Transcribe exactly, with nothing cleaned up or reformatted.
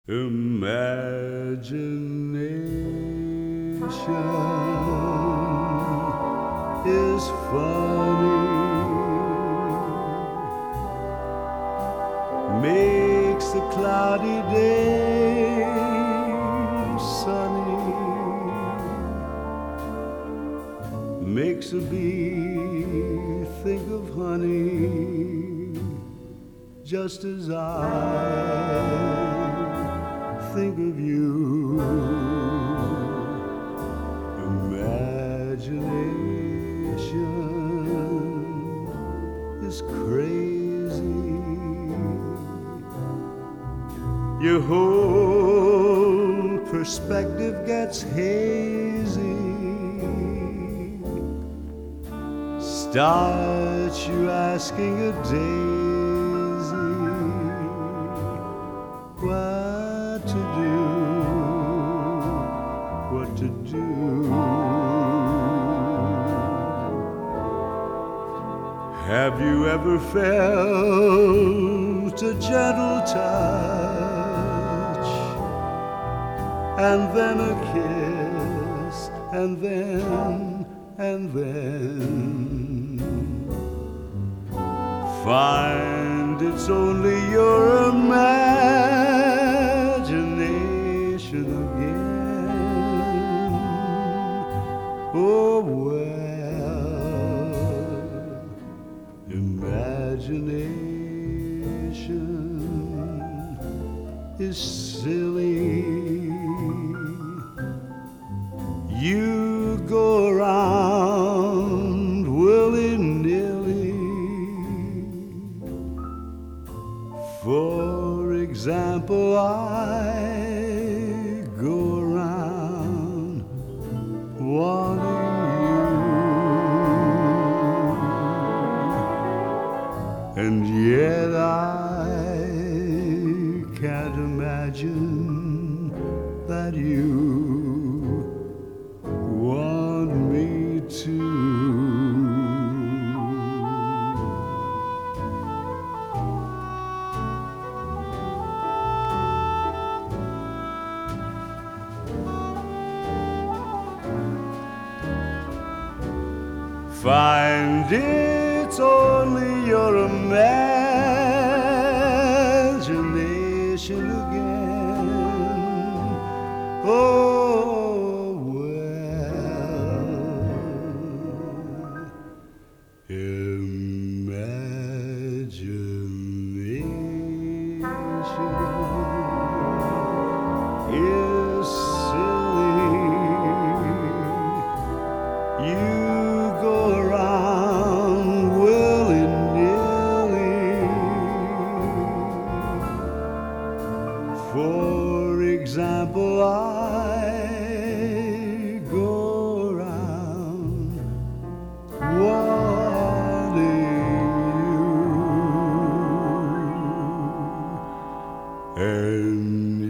Imagination is funny, makes a cloudy day sunny, makes a bee think of honey, just as I think of you. Imagination is crazy. Your whole perspective gets hazy. Starts you asking a daisy what to do, what to do. Have you ever felt a gentle touch, and then a kiss, and then, and then find it's only your imagination again? Oh well, imagination is silly. You go around willy-nilly. For example, I go around wanting you, and yet I can't imagine that you want me to. Find it's only your imagination again. Oh well, imagination is silly. You go around willy-nilly. For example, I go around wanting you, and